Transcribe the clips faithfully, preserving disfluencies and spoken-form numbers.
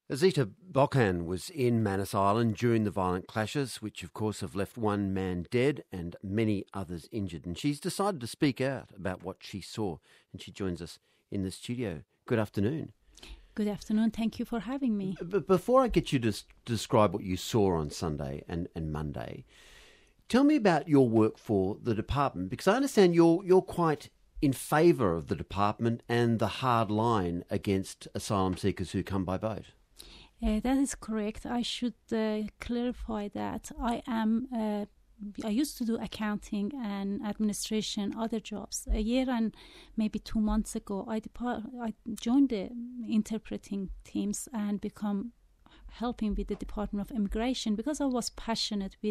Azita Bokhan was in Manus Island during the violent clashes, which of course have left one man dead and many others injured. And she's decided to speak out about what she saw. And she joins us in the studio. Good afternoon. Good afternoon. Thank you for having me. But before I get you to s- describe what you saw on Sunday and, and Monday, tell me about your work for the department, because I understand you're you're quite in favour of the department and the hard line against asylum seekers who come by boat. Uh, that is correct. I should uh, clarify that I am. Uh, I used to do accounting and administration, other jobs. A year and maybe two months ago, I depart. I joined the interpreting teams and become helping with the Department of Immigration because I was passionate with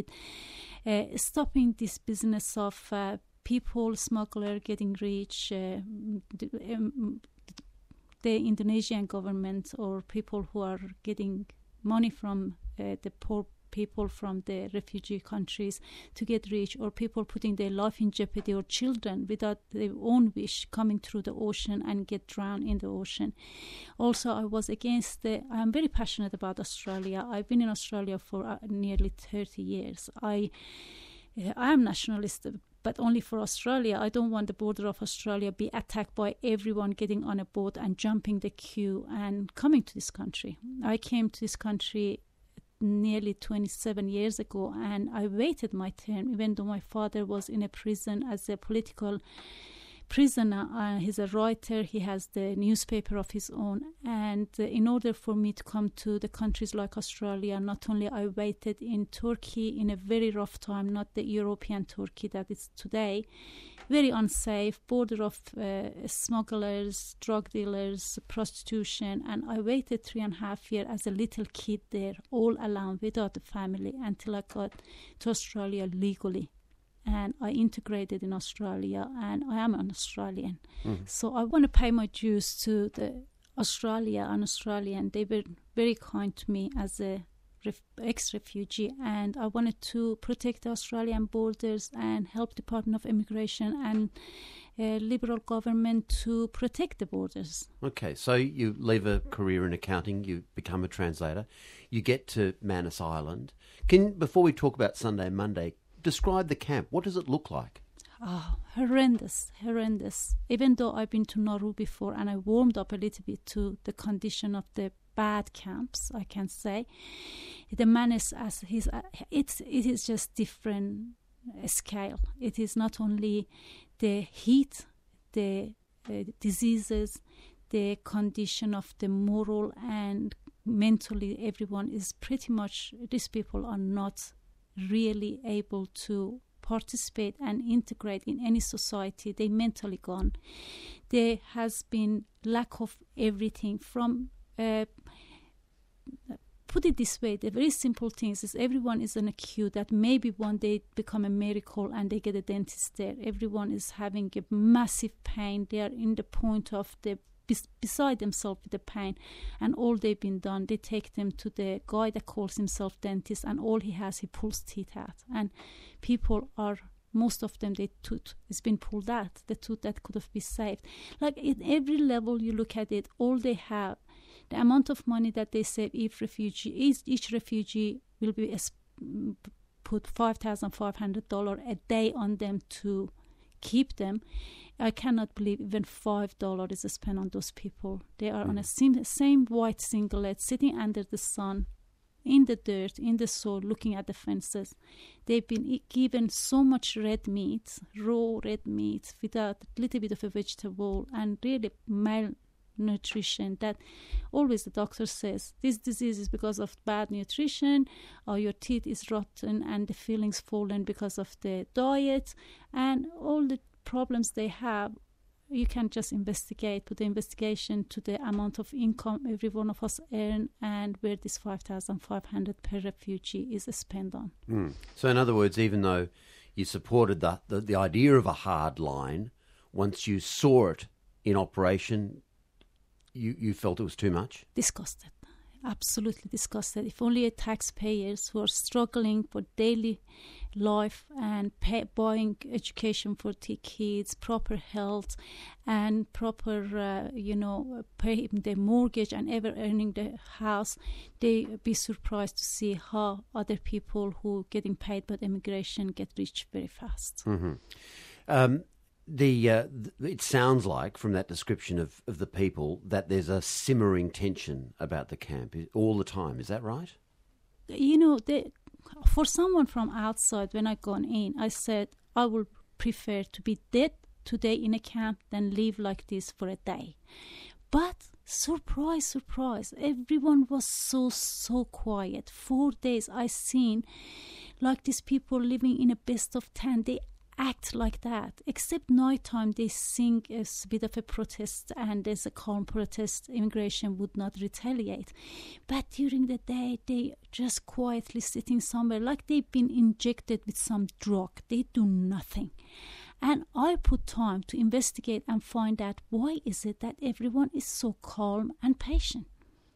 uh, stopping this business of uh, people smuggler getting rich. Uh, the, um, the Indonesian government or people who are getting money from uh, the poor people from the refugee countries to get rich, or people putting their life in jeopardy, or children without their own wish coming through the ocean and get drowned in the ocean. Also, I was against the, I'm very passionate about Australia. I've been in Australia for uh, nearly thirty years. I, uh, I am nationalist, but only for Australia. I don't want the border of Australia be attacked by everyone getting on a boat and jumping the queue and coming to this country. I came to this country nearly twenty-seven years ago, and I waited my turn, even though my father was in a prison as a political prisoner. Uh, he's a writer, he has the newspaper of his own, and uh, in order for me to come to the countries like Australia, not only I waited in Turkey in a very rough time, not the European Turkey that is today, very unsafe, border of uh, smugglers, drug dealers, prostitution, and I waited three and a half years as a little kid there, all alone, without a family, until I got to Australia legally. And I integrated in Australia, and I am an Australian. Mm. So I want to pay my dues to the Australia and Australian. They were very kind to me as a ref- ex-refugee, and I wanted to protect the Australian borders and help Department of Immigration and uh, Liberal government to protect the borders. Okay, so you leave a career in accounting, you become a translator, you get to Manus Island. Can, before we talk about Sunday and Monday, describe the camp. What does it look like? Oh, horrendous, horrendous. Even though I've been to Nauru before and I warmed up a little bit to the condition of the bad camps, I can say. The Manus, as his, uh, it's, it is just different uh, scale. It is not only the heat, the uh, diseases, the condition of the moral and mentally everyone is pretty much, these people are not really able to participate and integrate in any society. They mentally gone. There has been lack of everything from uh, put it this way, the very simple things is everyone is in a queue that maybe one day become a miracle and they get a dentist there. Everyone is having a massive pain. They are in the point of the beside themselves with the pain, and all they've been done, they take them to the guy that calls himself dentist, and all he has, he pulls teeth out. And people are, most of them, their tooth has been pulled out, the tooth that could have been saved. Like at every level you look at it, all they have, the amount of money that they save, if refugee, each, each refugee will be uh, put five thousand five hundred dollars a day on them to keep them. I cannot believe even five dollars is spent on those people. They are mm. on a same, same white singlet, sitting under the sun, in the dirt, in the soil, looking at the fences. They've been given so much red meat, raw red meat, without a little bit of a vegetable, and really malnutrition. That always the doctor says, this disease is because of bad nutrition, or your teeth is rotten, and the fillings fallen because of the diet, and all the problems they have. You can just investigate, put the investigation to the amount of income every one of us earn and where this five thousand five hundred per refugee is spent on. Mm. So in other words, even though you supported the, the, the idea of a hard line, once you saw it in operation, you, you felt it was too much? Disgusted. absolutely disgusted. If only taxpayers who are struggling for daily life and pay, buying education for their kids, proper health, and proper, uh, you know, pay their mortgage and ever earning the house, they be surprised to see how other people who getting paid by immigration get rich very fast. Mm-hmm. Um, The uh, th- it sounds like from that description of, of the people that there's a simmering tension about the camp all the time. Is that right? You know, they, for someone from outside, when I gone in, I said I would prefer to be dead today in a camp than live like this for a day. But surprise, surprise, everyone was so, so quiet. Four days I seen like these people living in a best of ten. They act like that, except nighttime they sing a bit of a protest, and there's a calm protest. Immigration would not retaliate, but during the day they just quietly sitting somewhere like they've been injected with some drug. They do nothing. And I put time to investigate and find out why is it that everyone is so calm and patient.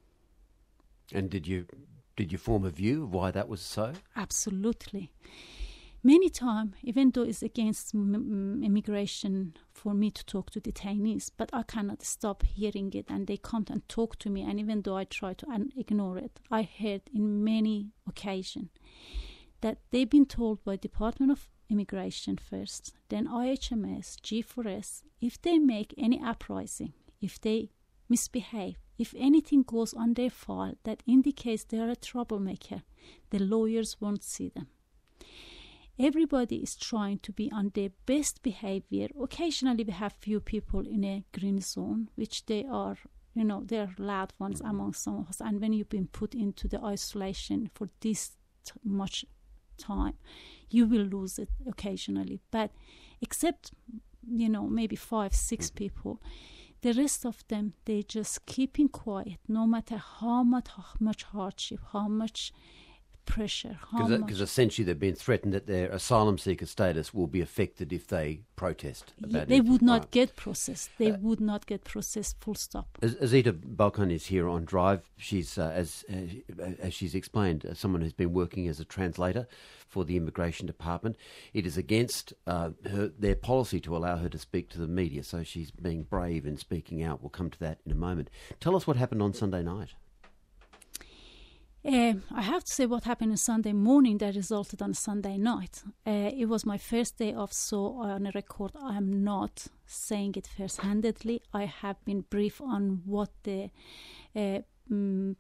And did you did you form a view of why that was so? Absolutely. Many times, even though it's against m- immigration for me to talk to detainees, but I cannot stop hearing it, and they come and talk to me, and even though I try to un- ignore it, I heard in many occasions that they've been told by Department of Immigration first, then I H M S, G four S, if they make any uprising, if they misbehave, if anything goes on their file that indicates they are a troublemaker, the lawyers won't see them. Everybody is trying to be on their best behavior. Occasionally we have few people in a green zone, which they are, you know, they are loud ones among some of us. And when you've been put into the isolation for this t- much time, you will lose it occasionally. But except, you know, maybe five, six people, the rest of them, they just keeping quiet, no matter how much, how much hardship, how much pressure. Because essentially they've been threatened that their asylum seeker status will be affected if they protest. About yeah, they would not right. get processed. They uh, would not get processed, full stop. Azita Balkan is here on Drive. She's, uh, as uh, as she's explained, uh, someone who's been working as a translator for the Immigration Department. It is against uh, her, their policy to allow her to speak to the media, so she's being brave and speaking out. We'll come to that in a moment. Tell us what happened on Sunday night. Uh, I have to say what happened on Sunday morning that resulted on Sunday night. Uh, it was my first day off, so on a record I am not saying it first-handedly. I have been briefed on what the uh, um,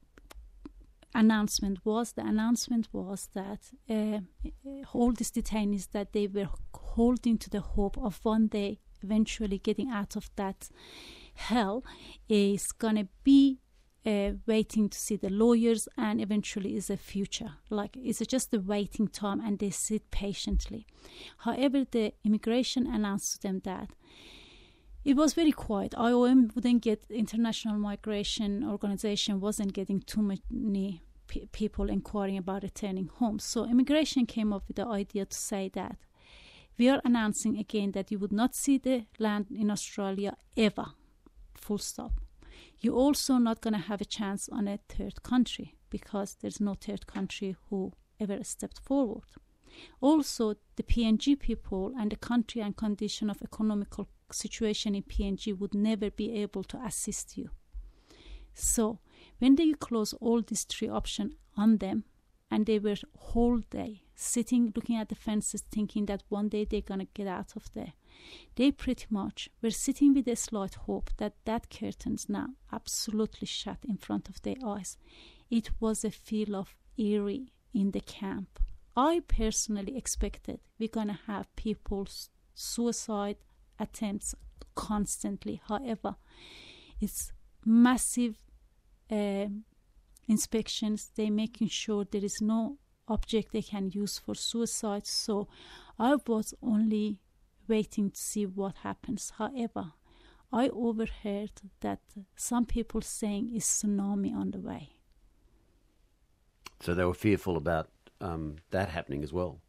announcement was. The announcement was that uh, all these detainees, that they were holding to the hope of one day eventually getting out of that hell, is going to be Uh, waiting to see the lawyers, and eventually is a future. Like, it's just a waiting time, and they sit patiently. However, the immigration announced to them that it was very quiet. I O M wouldn't get, International Migration Organization wasn't getting too many p- people inquiring about returning home. So immigration came up with the idea to say that we are announcing again that you would not see the land in Australia ever, full stop. You're also not going to have a chance on a third country, because there's no third country who ever stepped forward. Also, the P N G people and the country and condition of economical situation in P N G would never be able to assist you. So when they close all these three options on them, and they were whole day sitting, looking at the fences, thinking that one day they're going to get out of there, they pretty much were sitting with a slight hope that that curtain's now absolutely shut in front of their eyes. It was a feel of eerie in the camp. I personally expected we're going to have people's suicide attempts constantly. However, it's massive uh, inspections. They're making sure there is no object they can use for suicide. So I was only waiting to see what happens. However, I overheard that some people saying is tsunami on the way. So they were fearful about um, that happening as well.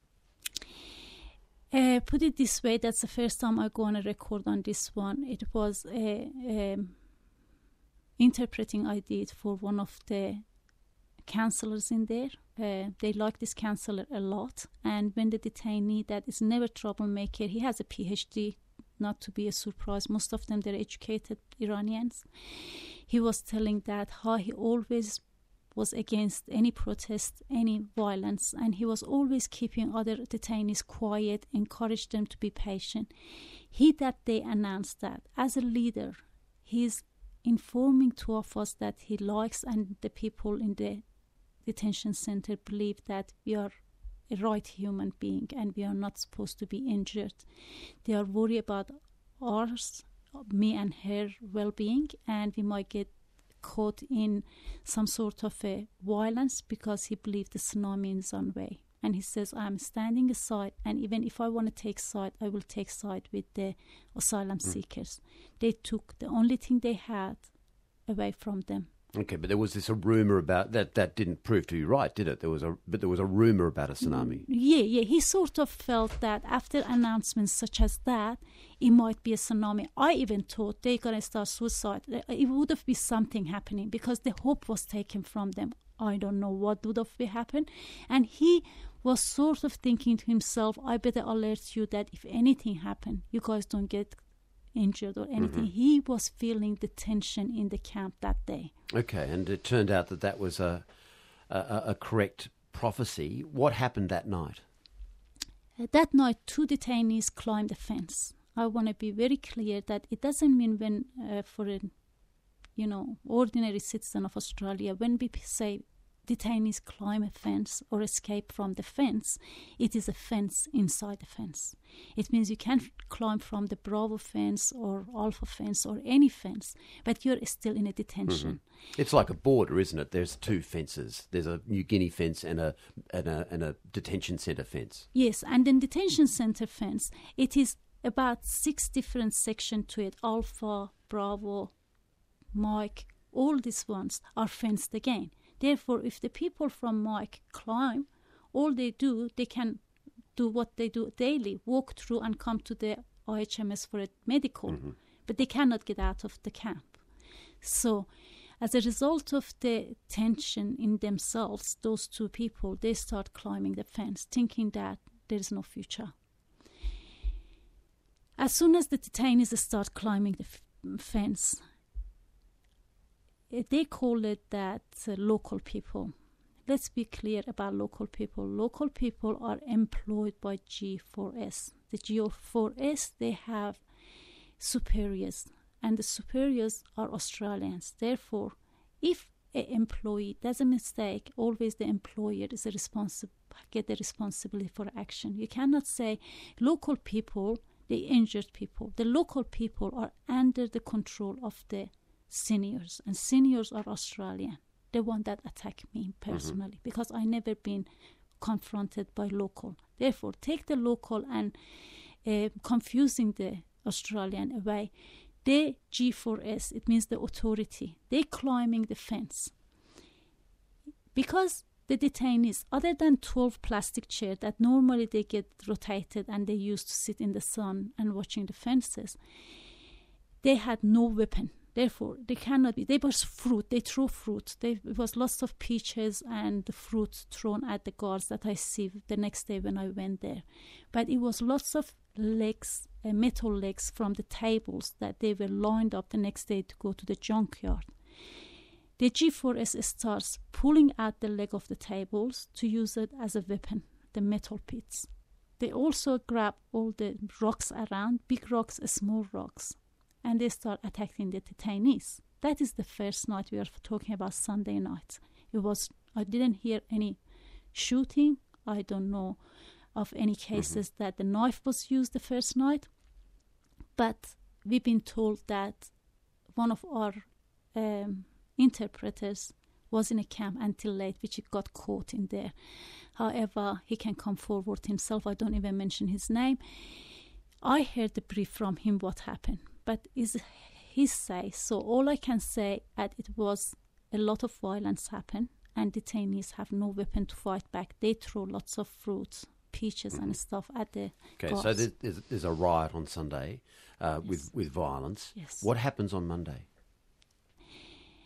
Uh, put it this way, that's the first time I go on a record on this one. It was a, a interpreting I did for one of the counselors in there. Uh, they like this counselor a lot. And when the detainee that is never troublemaker, he has a P H D, not to be a surprise. Most of them, they're educated Iranians. He was telling that how he always was against any protest, any violence, and he was always keeping other detainees quiet, encouraged them to be patient. He that day announced that as a leader, he's informing two of us that he likes, and the people in the detention center believe that we are a right human being and we are not supposed to be injured. They are worried about ours, me and her well-being, and we might get caught in some sort of a violence because he believed the tsunami is on way. And he says, I'm standing aside, and even if I want to take side, I will take side with the asylum mm. seekers. They took the only thing they had away from them. Okay, but there was this a rumor about that that didn't prove to be right, did it? There was a but there was a rumor about a tsunami. Yeah, yeah. He sort of felt that after announcements such as that, it might be a tsunami. I even thought they're gonna start suicide. It would have been something happening because the hope was taken from them. I don't know what would have happened, and he was sort of thinking to himself, I better alert you that if anything happened, you guys don't get injured or anything. Mm-hmm. He was feeling the tension in the camp that day. Okay, and it turned out that that was a, a, a correct prophecy. What happened that night? Uh, that night, two detainees climbed the fence. I want to be very clear that it doesn't mean when, uh, for a, you know, ordinary citizen of Australia, when we say detainees climb a fence or escape from the fence, it is a fence inside the fence. It means you can't climb from the Bravo fence or Alpha fence or any fence, but you're still in a detention. Mm-hmm. It's like a border, isn't it? There's two fences. There's a New Guinea fence and a and a, and a detention centre fence. Yes, and in detention centre fence, it is about six different sections to it. Alpha, Bravo, Mike, all these ones are fenced again. Therefore, if the people from Mike climb, all they do, they can do what they do daily, walk through and come to the I H M S for a medical, mm-hmm. but they cannot get out of the camp. So, as a result of the tension in themselves, those two people, they start climbing the fence, thinking that there is no future. As soon as the detainees start climbing the f- fence, they call it that uh, local people. Let's be clear about local people. Local people are employed by G four S. The G four S, they have superiors, and the superiors are Australians. Therefore, if an employee does a mistake, always the employer is a responsi- get the responsibility for action. You cannot say local people, the injured people. The local people are under the control of the seniors, and seniors are Australian. The one that attacked me personally, mm-hmm. because I never been confronted by local. Therefore, take the local and uh, confusing the Australian away. The G four S, it means the authority. They climbing the fence. Because the detainees, other than twelve plastic chairs that normally they get rotated and they used to sit in the sun and watching the fences, they had no weapon. Therefore, they cannot be. They was fruit. They threw fruit. They, it was lots of peaches and the fruit thrown at the guards that I see the next day when I went there. But it was lots of legs, uh, metal legs from the tables that they were lined up the next day to go to the junkyard. The G four S starts pulling out the leg of the tables to use it as a weapon, the metal pits. They also grab all the rocks around, big rocks, small rocks, and they start attacking the detainees. That is the first night. We are talking about Sunday night. It was, I didn't hear any shooting. I don't know of any cases mm-hmm. that the knife was used the first night. But we've been told that one of our um, interpreters was in a camp until late, which he got caught in there. However, he can come forward himself. I don't even mention his name. I heard the brief from him what happened. But is his say. So all I can say that it was a lot of violence happen, and detainees have no weapon to fight back. They throw lots of fruits, peaches mm-hmm. and stuff at the Okay, guards. so there's, there's a riot on Sunday uh, yes. with, with violence. Yes. What happens on Monday?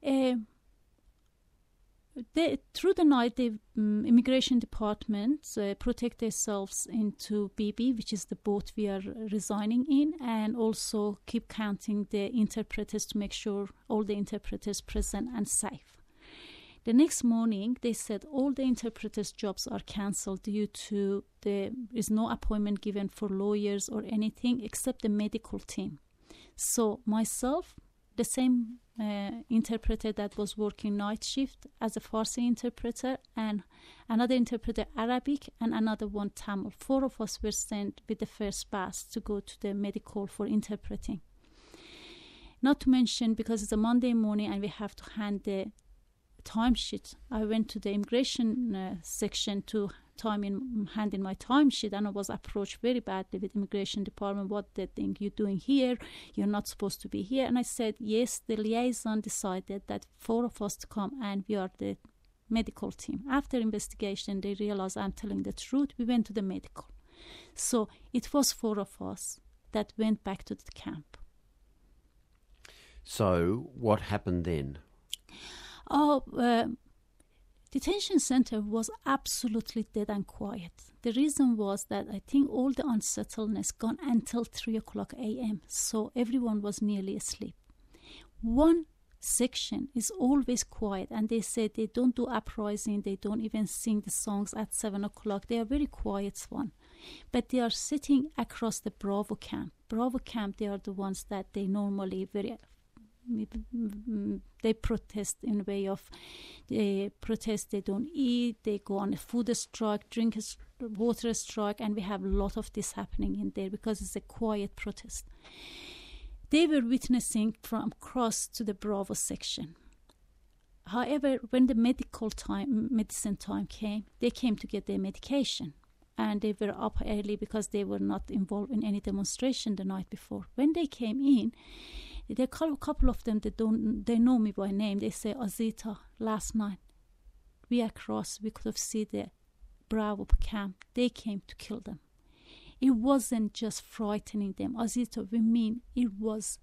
Uh, They, through the night, the um, immigration departments uh, protect themselves into B B, which is the boat we are resigning in, and also keep counting the interpreters to make sure all the interpreters present and safe. The next morning, they said all the interpreters' jobs are cancelled due to there is no appointment given for lawyers or anything except the medical team. So myself, the same uh, interpreter that was working night shift as a Farsi interpreter, and another interpreter Arabic, and another one Tamil. Four of us were sent with the first bus to go to the medical for interpreting. Not to mention, because it's a Monday morning and we have to hand the timesheet, I went to the immigration uh, section to time in hand in my timesheet, and I was approached very badly with immigration department. What they think you're doing here? You're not supposed to be here. And I said, yes, the liaison decided that four of us to come, and we are the medical team. After investigation, they realized I'm telling the truth. We went to the medical. So it was four of us that went back to the camp. So what happened then? Oh, uh, detention center was absolutely dead and quiet. The reason was that I think all the unsettledness gone until three o'clock a.m. So everyone was nearly asleep. One section is always quiet, and they said they don't do uprising, they don't even sing the songs at seven o'clock. They are very quiet one. But they are sitting across the Bravo camp. Bravo camp, they are the ones that they normally very... they protest in a way of they protest, they don't eat, they go on a food strike, drink a water strike, and we have a lot of this happening in there because it's a quiet protest. They were witnessing from cross to the Bravo section. However, when the medical time, medicine time came, they came to get their medication, and they were up early because they were not involved in any demonstration the night before. When they came in, there are a couple of them that don't, they know me by name. They say, Azita, last night we across, we could have seen the Bravo camp. They came to kill them. It wasn't just frightening them. Azita, we mean it was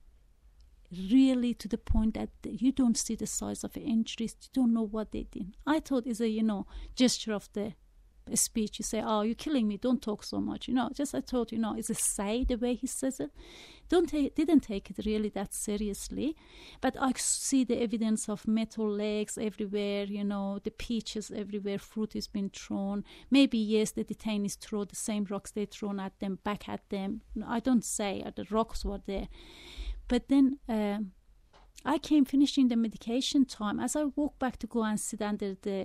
really to the point that you don't see the size of the injuries. You don't know what they did. I thought it's a, you know, gesture of the speech. You say, oh, you're killing me, don't talk so much, you know. Just I thought, you know, it's a say the way he says it. Don't take, didn't take it really that seriously. But I see the evidence of metal legs everywhere, you know, the peaches everywhere, fruit is being thrown. Maybe yes, the detainees throw the same rocks they thrown at them back at them. I don't say uh, the rocks were there. But then um, I came finishing the medication time. As I walked back to go and sit under the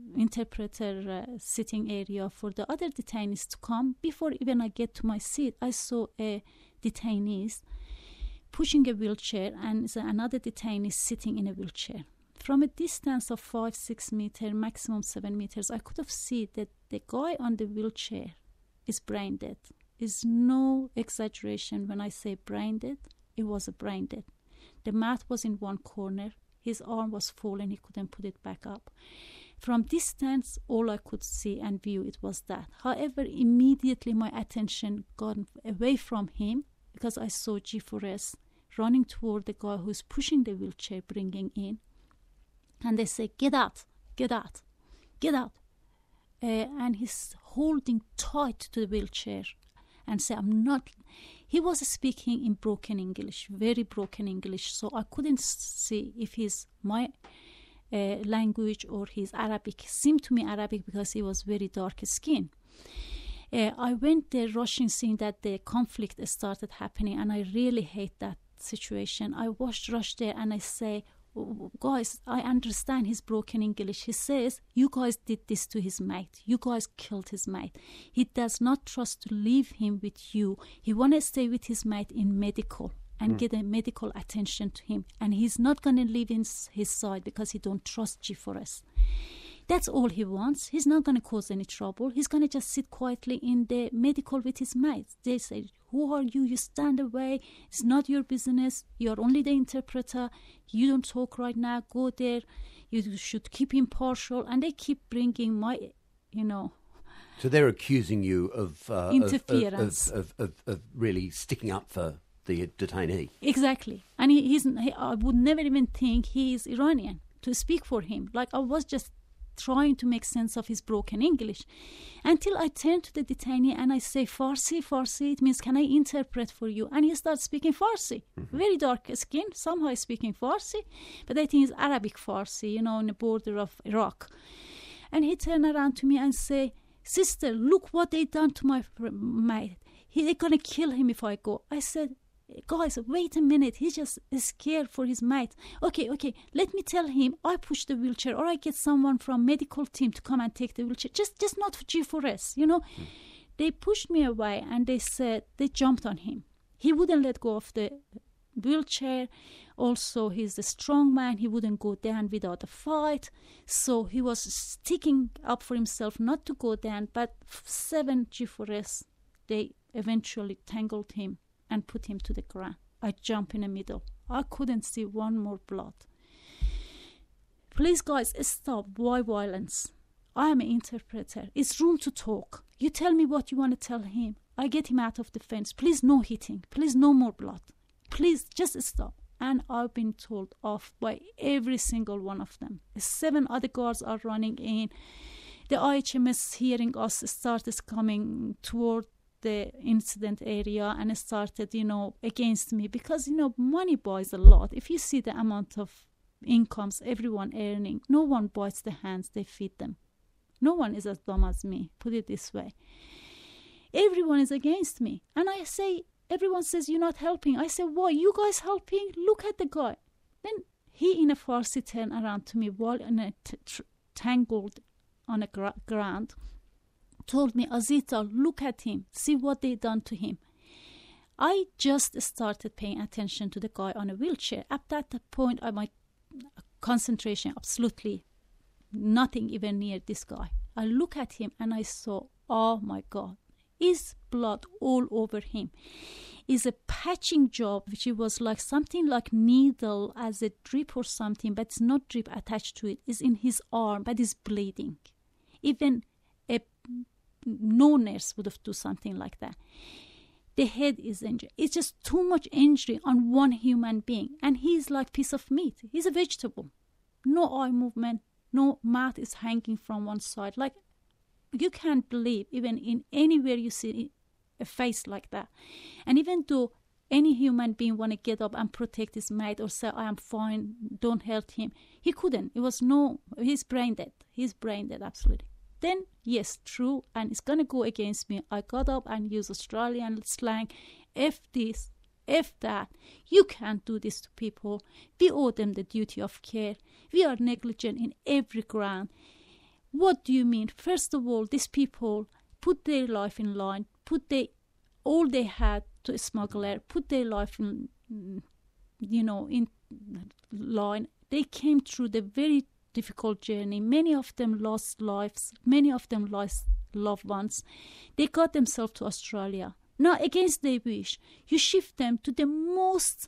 interpreter uh, sitting area for the other detainees to come, before even I get to my seat, I saw a detainee pushing a wheelchair and another detainee sitting in a wheelchair. From a distance of five, six meters, maximum seven meters, I could have seen that the guy on the wheelchair is brain dead. Is no exaggeration when I say brain dead. It was a brain dead. The mat was in one corner. His arm was fallen. He couldn't put it back up. From distance, all I could see and view it was that. However, immediately my attention got away from him because I saw G four S running toward the guy who's pushing the wheelchair, bringing in. And they say, get out, get out, get out. Uh, and he's holding tight to the wheelchair and say, I'm not... He was speaking in broken English, very broken English, so I couldn't see if he's my uh, language or his Arabic. Seemed to me Arabic because he was very dark skin. Uh, I went there rushing, seeing that the conflict started happening, and I really hate that situation. I watched rush there and I say, guys, I understand his broken English. He says, you guys did this to his mate. You guys killed his mate. He does not trust to leave him with you. He want to stay with his mate in medical and mm. get a medical attention to him. And he's not going to leave in his side because he don't trust G four S. That's all he wants. He's not going to cause any trouble. He's going to just sit quietly in the medical with his mates. They say, who are you? You stand away. It's not your business. You're only the interpreter. You don't talk right now. Go there. You should keep impartial. And they keep bringing my, you know... So they're accusing you of... Uh, interference. Of, of, of, of, of really sticking up for the detainee. Exactly. And he, he's, he, I would never even think he is Iranian to speak for him. Like, I was just trying to make sense of his broken English until I turned to the detainee and I say, Farsi, Farsi, it means, can I interpret for you? And he starts speaking Farsi. Mm-hmm. Very dark skin, somehow he's speaking Farsi, but I think it's Arabic Farsi, you know, on the border of Iraq. And he turned around to me and say, sister, look what they done to my mate. He, they're going to kill him if I go. I said, guys, wait a minute. He's just scared for his mate. Okay, okay, let me tell him I push the wheelchair or I get someone from medical team to come and take the wheelchair. Just just not for G four S, you know. Mm. They pushed me away and they said, they jumped on him. He wouldn't let go of the wheelchair. Also, he's a strong man. He wouldn't go down without a fight. So he was sticking up for himself not to go down. But seven G four S, they eventually tangled him and put him to the ground. I jumped in the middle. I couldn't see one more blood. Please, guys, stop. Why violence? I am an interpreter. It's room to talk. You tell me what you want to tell him. I get him out of the fence. Please, no hitting. Please, no more blood. Please, just stop. And I've been told off by every single one of them. Seven other guards are running in. The I H M S hearing us started coming toward the incident area and started, you know, against me because, you know, money buys a lot. If you see the amount of incomes everyone earning, no one bites the hands, they feed them. No one is as dumb as me, put it this way. Everyone is against me. And I say, everyone says, you're not helping. I say, why? You guys helping? Look at the guy. Then he in a Farsi turned around to me while in a t- tr- tangled on a gra- ground, told me, Azita, look at him, see what they done to him. I just started paying attention to the guy on a wheelchair. At that point, I my concentration absolutely nothing even near this guy. I look at him and I saw, oh my God, is blood all over him. Is a patching job, which was like something like needle as a drip or something, but it's not drip attached to it. Is in his arm, but is bleeding. Even a no nurse would have done something like that. The head is injured. It's just too much injury on one human being. And he's like piece of meat. He's a vegetable. No eye movement. No mouth is hanging from one side. Like, you can't believe even in anywhere you see a face like that. And even though any human being want to get up and protect his mate or say, I am fine, don't hurt him, he couldn't. It was no, he's brain dead. He's brain dead, absolutely. Then, yes, true, and it's going to go against me. I got up and used Australian slang, F this, F that. You can't do this to people. We owe them the duty of care. We are negligent in every ground. What do you mean? First of all, these people put their life in line, put their, all they had to a smuggler, put their life in, you know, in line. They came through the very difficult journey. Many of them lost lives. Many of them lost loved ones. They got themselves to Australia. Now, against their wish, you shift them to the most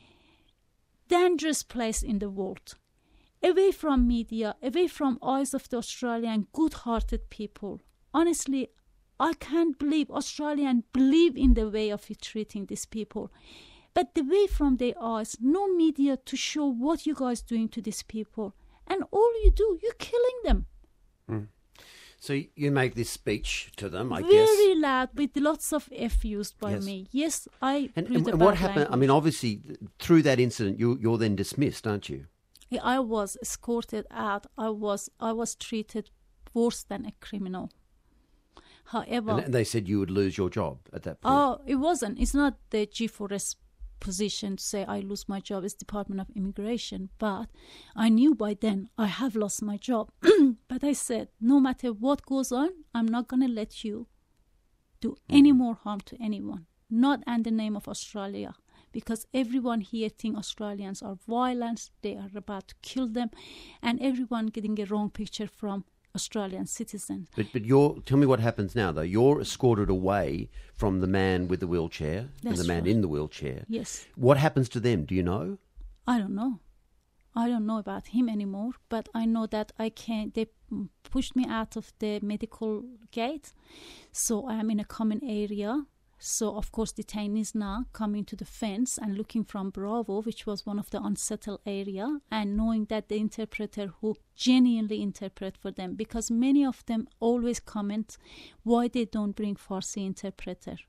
dangerous place in the world. Away from media, away from eyes of the Australian good-hearted people. Honestly, I can't believe Australians believe in the way of treating these people. But the way from their eyes, no media to show what you guys doing to these people. And all you do, you're killing them. Mm. So you make this speech to them, I Very guess. Very loud, with lots of F used by yes. me. Yes, I And, and, and what happened, language. I mean, obviously, through that incident, you, you're then dismissed, aren't you? I was escorted out. I was I was treated worse than a criminal. However... And they said you would lose your job at that point. Oh, it wasn't. It's not the G four S position to say I lose my job. It's Department of Immigration. But I knew by then I have lost my job. But I said, no matter what goes on, I'm not going to let you do any more harm to anyone. Not in the name of Australia. Because everyone here thinks Australians are violent. They are about to kill them. And everyone getting a wrong picture from Australian citizens. But but you're tell me what happens now though. You're escorted away from the man with the wheelchair That's and the man right. in the wheelchair. Yes. What happens to them? Do you know? I don't know. I don't know about him anymore, but I know that I can't. They pushed me out of the medical gate, so I am in a common area. So, of course, detainees now coming to the fence and looking from Bravo, which was one of the unsettled area, and knowing that the interpreter who genuinely interpret for them, because many of them always comment why they don't bring Farsi interpreter.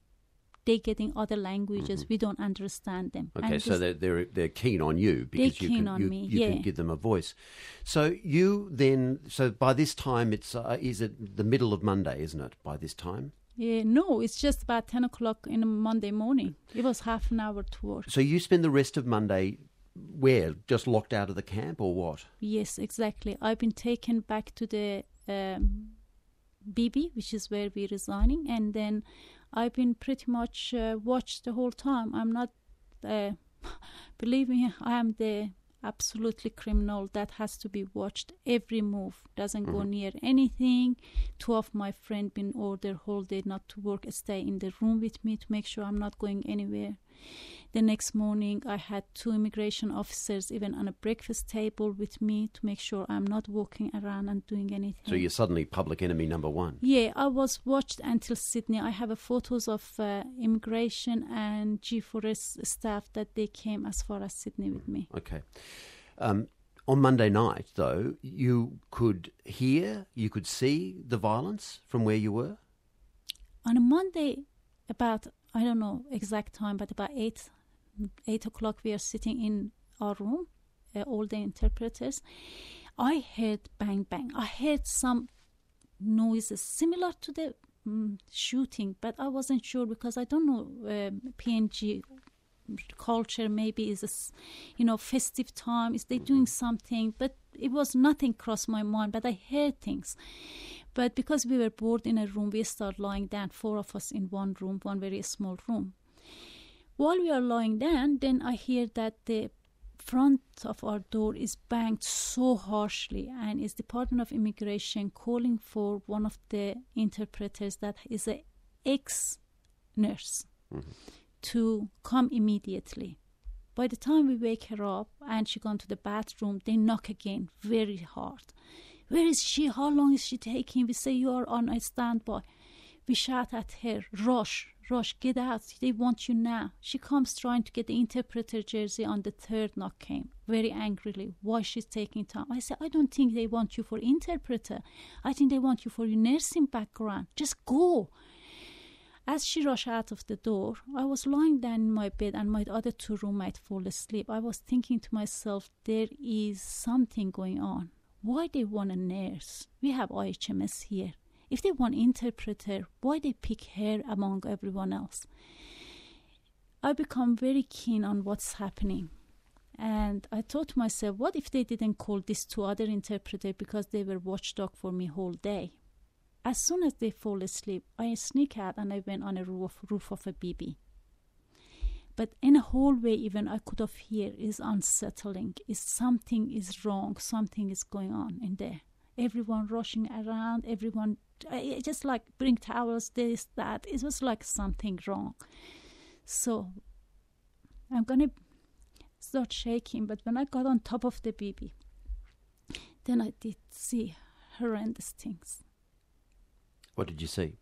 They getting other languages, mm-hmm. we don't understand them. Okay, and so they're, they're they're keen on you because they're you keen can on you, me, you yeah. can give them a voice. So you then so by this time it's uh, is it the middle of Monday, isn't it? By this time. Yeah, no, it's just about ten o'clock in the Monday morning. It was half an hour to work. So you spend the rest of Monday where? Just locked out of the camp or what? Yes, exactly. I've been taken back to the um, B B, which is where we're resigning, and then I've been pretty much uh, watched the whole time. I'm not, uh, believe me, I am the absolutely criminal that has to be watched. Every move doesn't mm-hmm. go near anything. Two of my friends been ordered whole day not to work, stay in the room with me to make sure I'm not going anywhere. The next morning I had two immigration officers even on a breakfast table with me to make sure I'm not walking around and doing anything. So you're suddenly public enemy number one. Yeah, I was watched until Sydney. I have a photos of uh, immigration and G four S staff that they came as far as Sydney with me. Okay. Um, on Monday night, though, you could hear, you could see the violence from where you were? On a Monday, about, I don't know exact time, but about eight, eight o'clock, we are sitting in our room, uh, all the interpreters. I heard bang, bang. I heard some noises similar to the um, shooting, but I wasn't sure because I don't know uh, P N G culture. Maybe is a, you know, festive time. Is they doing something? But it was nothing crossed my mind. But I heard things. But because we were bored in a room, we started lying down. Four of us in one room, one very small room. While we are lying down, then I hear that the front of our door is banged so harshly, and it's Department of Immigration calling for one of the interpreters that is an ex-nurse mm-hmm. to come immediately. By the time we wake her up and she gone to the bathroom, they knock again very hard. Where is she? How long is she taking? We say, you are on a standby. We shout at her, rush, rush, get out. They want you now. She comes trying to get the interpreter jersey. On the third knock came, very angrily. Why she's taking time? I said, I don't think they want you for interpreter. I think they want you for your nursing background. Just go. As she rushed out of the door, I was lying down in my bed and my other two roommates fall asleep. I was thinking to myself, there is something going on. Why they want a nurse? We have I H M S here. If they want interpreter, why they pick her among everyone else? I become very keen on what's happening. And I thought to myself, what if they didn't call these two other interpreters because they were watchdog for me whole day? As soon as they fall asleep, I sneak out and I went on a roof, roof of a B B. But in a hallway even I could have heard is unsettling. Is something is wrong, something is going on in there. Everyone rushing around, everyone I just like bring towels, this, that. It was like something wrong. So I'm going to start shaking. But when I got on top of the B B, then I did see horrendous things. What did you see?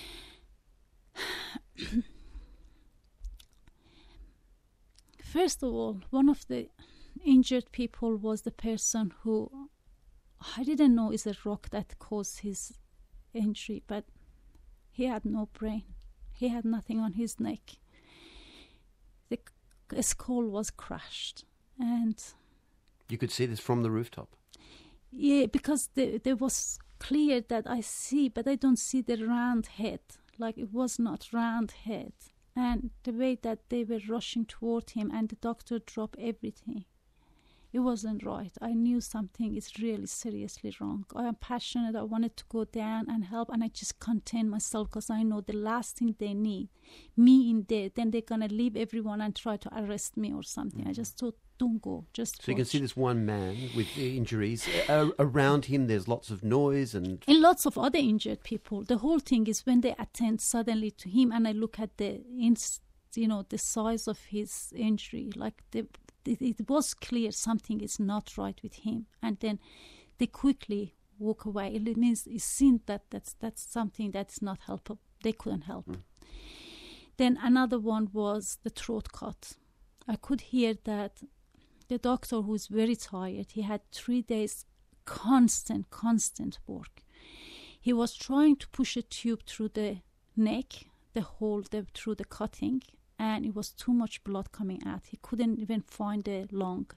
First of all, one of the injured people was the person who I didn't know is a rock that caused his injury, but he had no brain. He had nothing on his neck. The c- skull was crushed, and you could see this from the rooftop. Yeah, because the, there was clear that I see, but I don't see the round head. Like it was not round head, and the way that they were rushing toward him, and the doctor dropped everything. It wasn't right. I knew something is really seriously wrong. I am passionate. I wanted to go down and help, and I just contained myself because I know the last thing they need, me in there. Then they're going to leave everyone and try to arrest me or something. Mm-hmm. I just thought, don't go, just So watch. You can see this one man with injuries. Uh, around him there's lots of noise and... And lots of other injured people. The whole thing is when they attend suddenly to him and I look at the, inst- you know, the size of his injury, like the... it was clear something is not right with him, and then they quickly walk away. It means it seemed that that's that's something that's not helpful. They couldn't help. Mm. Then another one was the throat cut. I could hear that the doctor, who was very tired, he had three days constant, constant work. He was trying to push a tube through the neck, the hole the, through the cutting, and it was too much blood coming out. He couldn't even find the lung.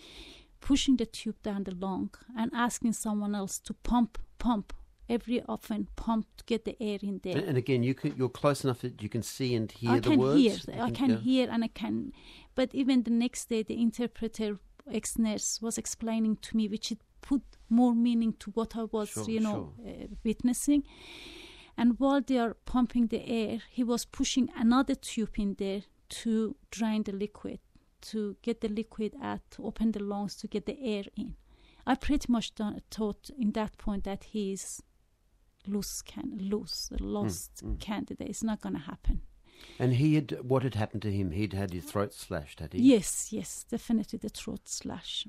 Pushing the tube down the lung and asking someone else to pump, pump, every often pump to get the air in there. And, and again, you can, you're close enough that you can see and hear I the can words? Hear, You I can yeah. hear and I can... But even the next day, the interpreter, ex-nurse, was explaining to me, which it put more meaning to what I was, Sure, you know, sure. uh, witnessing. And while they are pumping the air, he was pushing another tube in there to drain the liquid, to get the liquid out, to open the lungs, to get the air in. I pretty much done, thought in that point that he's loose, can, loose, lost Mm, mm. candidate. It's not going to happen. And he had, what had happened to him? He'd had his throat slashed, had he? Yes, yes, definitely the throat slash.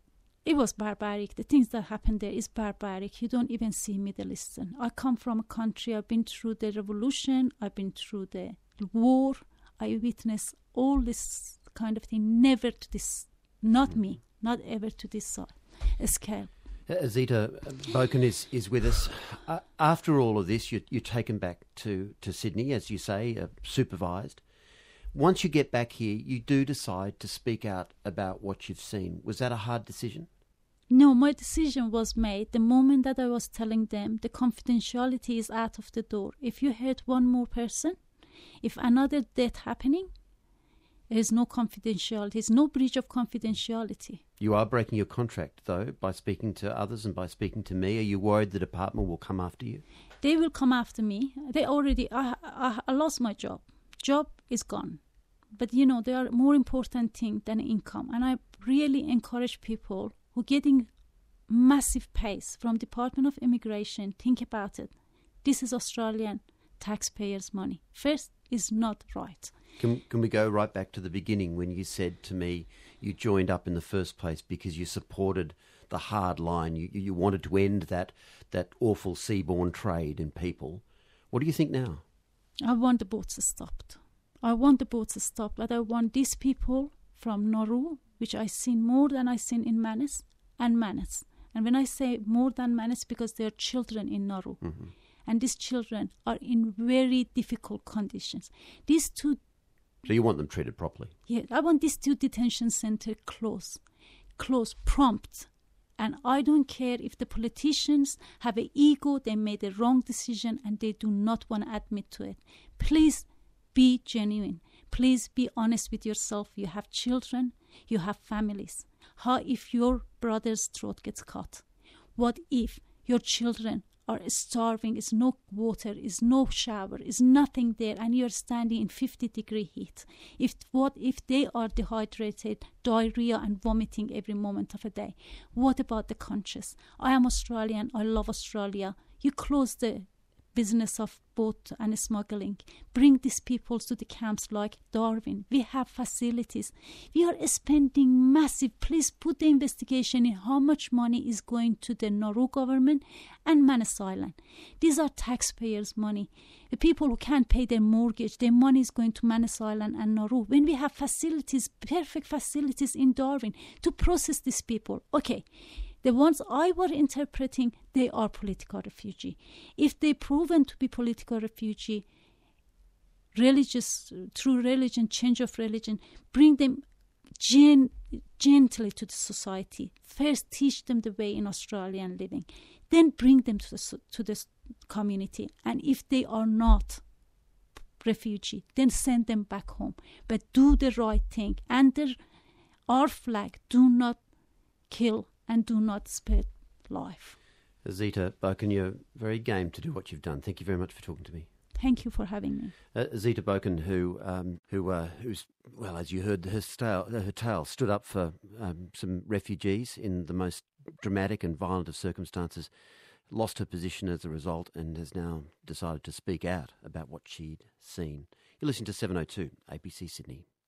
It was barbaric. The things that happened there is barbaric. You don't even see Middle Eastern. I come from a country, I've been through the revolution, I've been through the war, I witnessed all this kind of thing, never to this, not me, not ever to this uh, scale. Uh, Zita Boken is, is with us. Uh, after all of this, you're, you're taken back to, to Sydney, as you say, uh, supervised. Once you get back here, you do decide to speak out about what you've seen. Was that a hard decision? No, my decision was made the moment that I was telling them the confidentiality is out of the door. If you hurt one more person, if another death happening, there is no confidentiality. There's no breach of confidentiality. You are breaking your contract, though, by speaking to others and by speaking to me. Are you worried the department will come after you? They will come after me. They already, I, I, I lost my job. Job is gone. But, you know, there are more important things than income. And I really encourage people who are getting massive pays from Department of Immigration, think about it. This is Australian taxpayers' money. First, is not right. Can, can we go right back to the beginning when you said to me you joined up in the first place because you supported the hard line. You, you wanted to end that, that awful seaborne trade in people. What do you think now? I want the boats stopped. I want the boats to stop, but I want these people from Nauru, which I seen more than I seen in Manus, and Manus. And when I say more than Manus, because there are children in Nauru. Mm-hmm. And these children are in very difficult conditions. These two... So you want them treated properly? Yeah, I want these two detention centres closed, closed, prompt. And I don't care if the politicians have an ego, they made a wrong decision and they do not want to admit to it. Please be genuine. Please be honest with yourself. You have children, you have families. How if your brother's throat gets cut? What if your children are starving, is no water, is no shower, is nothing there, and you're standing in fifty degree heat? If what if they are dehydrated, diarrhea and vomiting every moment of the day? What about the conscious? I am Australian, I love Australia. You close the business of boat and smuggling. Bring these people to the camps like Darwin. We have facilities. We are spending massive. Please put the investigation in how much money is going to the Nauru government and Manus Island. These are taxpayers' money. The people who can't pay their mortgage, their money is going to Manus Island and Nauru. When we have facilities, perfect facilities in Darwin to process these people. Okay. The ones I were interpreting, they are political refugee. If they proven to be political refugee, religious, through religion, change of religion, bring them gen- gently to the society. First, teach them the way in Australian living. Then bring them to the, to the community. And if they are not refugee, then send them back home. But do the right thing. Under our flag, do not kill and do not spare life. Zita Boken, you're very game to do what you've done. Thank you very much for talking to me. Thank you for having me. Uh, Zita Boken, who, um, who, uh, who's well, as you heard, her tale, her tale stood up for um, some refugees in the most dramatic and violent of circumstances, lost her position as a result, and has now decided to speak out about what she'd seen. You're listening to seven oh two A B C Sydney.